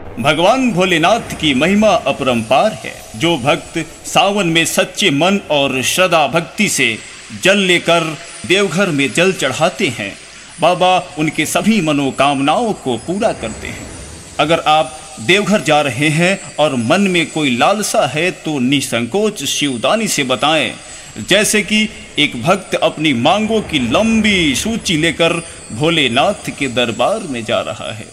भगवान भोलेनाथ की महिमा अपरंपार है। जो भक्त सावन में सच्चे मन और श्रद्धा भक्ति से जल लेकर देवघर में जल चढ़ाते हैं, बाबा उनके सभी मनोकामनाओं को पूरा करते हैं। अगर आप देवघर जा रहे हैं और मन में कोई लालसा है तो निसंकोच शिवदानी से बताएं। जैसे कि एक भक्त अपनी मांगों की लंबी सूची लेकर भोलेनाथ के दरबार में जा रहा है।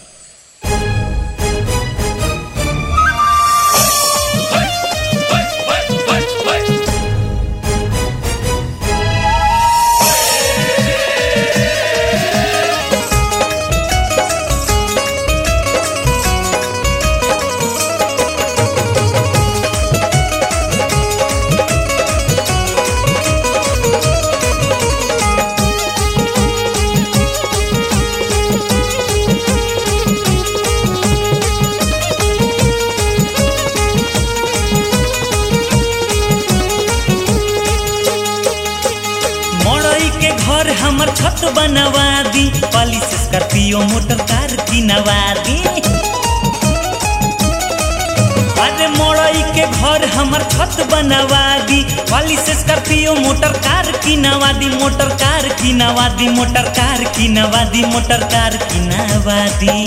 हमर छत बनवा दी, पॉलिश स्कॉर्पियो मोटर कार किनवा दी। अरे मोड़ई के घर हमर छत बनवा दी, पॉलिश स्कॉर्पियो मोटर कार किनवा दी, मोटर कार किनवा दी, मोटर कार किनवा दी, मोटर कार किनवा दी।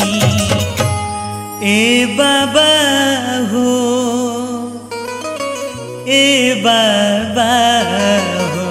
ए बाबा हो, ए बाबा हो,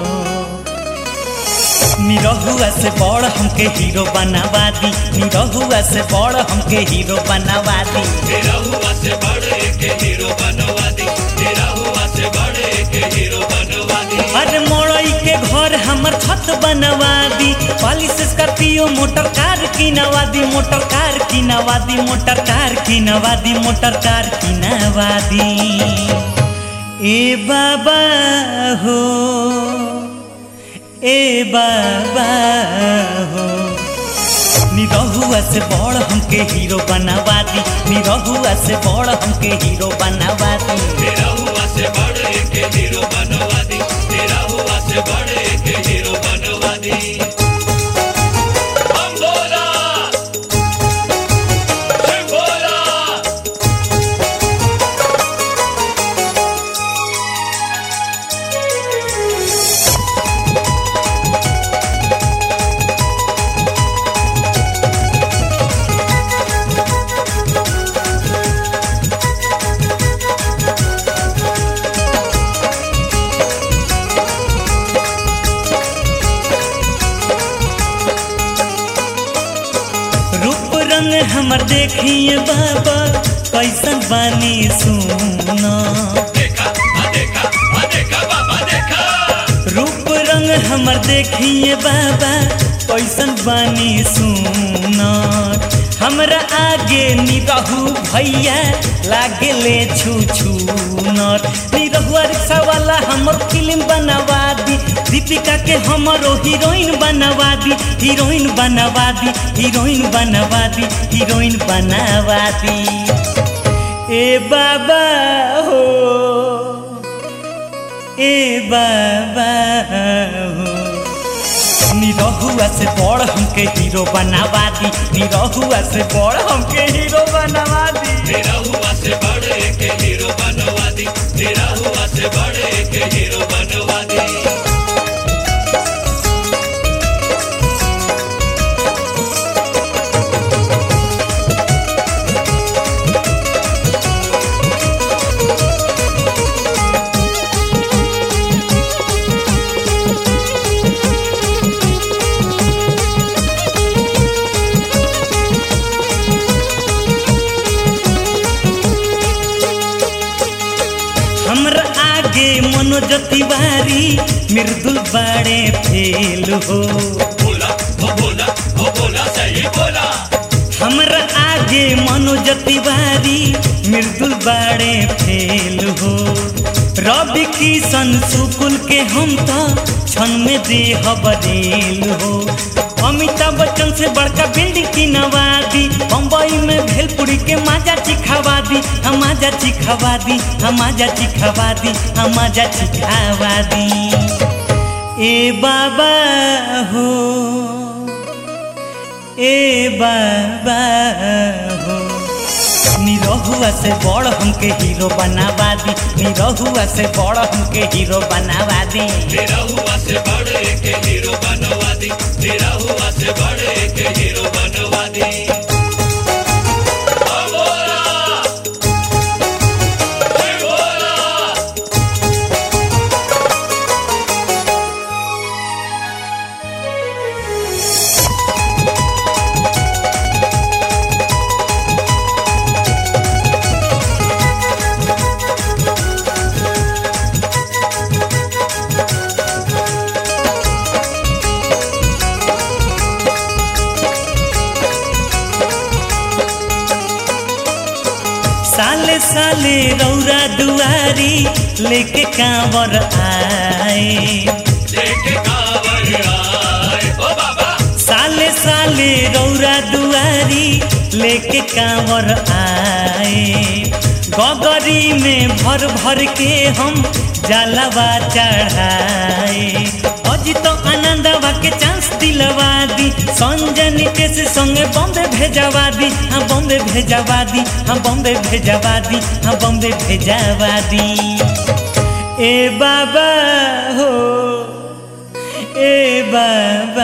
निरहुआ से बड़ हमके हीरो बनवा दी, निरहुआ से बड़ हमके हीरो बनवा दी, निरहुआ से बड़ के हीरो बनवा दी, निरहुआ से बड़ के हीरो बनवा दी। अरे मोड़ई के घर हमर छत बनवा दी, पॉलिश स्कॉर्पियो मोटर कार किनवा दी, मोटर कार किनवा दी, मोटर कार किनवा दी, मोटर कार किनवा दी। ए बाबा हो, ए बाबा हो, निरहुआ से बड़ हमके हीरो बनवा दी, निरहुआ से बड़ हमके हीरो बनवा दी, निरहुआ से बड़ के हीरो बनवा दी, निरहुआ से बड़ के हीरो बनवा दी। हम बोला शिव बोला, हमर देखिए बाबा कैसन बानी सुना, देखा देखा देखा बाबा देखा। रूप रंग हमर देखिए बाबा कैसन बानी सुना। हमरा आगे निरहु भैया लागे ले छू छू नर, निरहुआ रिक्शा वाला हमर फिल्म बनवा दी, दीपिका के हमरो हीरोइन बनवा दी, हीरोइन बनवा दी, हीरोइन बनवा दी, हीरोइन बनवा दी। ए बाबा हो, ए बाबा हो, निरहुआ से बड़ हमके हीरो बनवा दी, निरहुआ से बड़ हमके हीरो बनवा दी, निरहुआ से बड़ के हीरो बनवा दी, निरहुआ से बड़ के हीरो बनवा दी। हमरा आगे मनोज तिवारी मृदुल बाड़े फेल हो, बोला बोला बोला सही बोला। हमरा आगे मनोज तिवारी मृदुल बाड़े फेल हो। रवि किशन सुकुल के हम तो क्षण में देह बदल हो। अमिताभ बच्चन से बड़का बिल्डिंग किनवा दी, बम्बई में भेलपुरी के माजा चिखावा दी, हम माजा चिखावा दी, हम माजा चिखावा दी, हम माजा चिखावा दी। ए बाबा हो, ए बाबा हो, निरहुआ से बड़ हमके हीरो बनावा दी, निरहुआ से बड़ हमके हीरो बनावा दी। निरहुआ से बड़े के हीरो बनवा दी, निरहुआ से बड़े के हीरो बनवा दी। साले साले रौरा दुआरी लेके कांवर आए, लेके कांवर आए ओ बाबा। साले साले रौरा दुआरी लेके कांवर आए। गगरी में भर भर के हम जलवा चढ़ाए। अजी तो आनंदवा के चांस दिलवा दी, संजय नितेश संगे बॉम्बे भेजवा दी, हाँ बॉम्बे भेजवा दी, हाँ बॉम्बे भेजवा दी, हाँ बॉम्बे भेजवा दी। ए बाबा हो ए बाबा,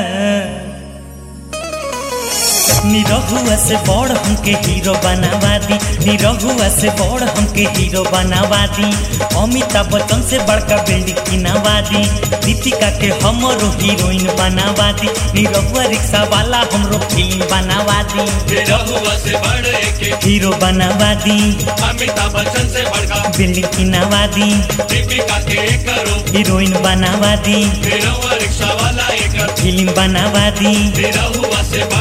निरहुआ से बड़ हमके हीरो बनावा दी, निरहुआ से बड़ हमके हीरो बनावा दी। अमिताभ बच्चन से बड़का बिल्डिंग किनावा दी, दीपिका के हमरो हीरोइन बनावा दी। निरहुआ रिक्शा वाला हमरो फिल्म बनावा दी, निरहुआ से बड़े के हीरो बनावा दी। अमिताभ बच्चन से बड़का बिल्डिंग किनावा दी, दीपिका के करो हीरोइन बनावा दी। निरहुआ रिक्शा वाला एक फिल्म बनावा दी। निरहुआ से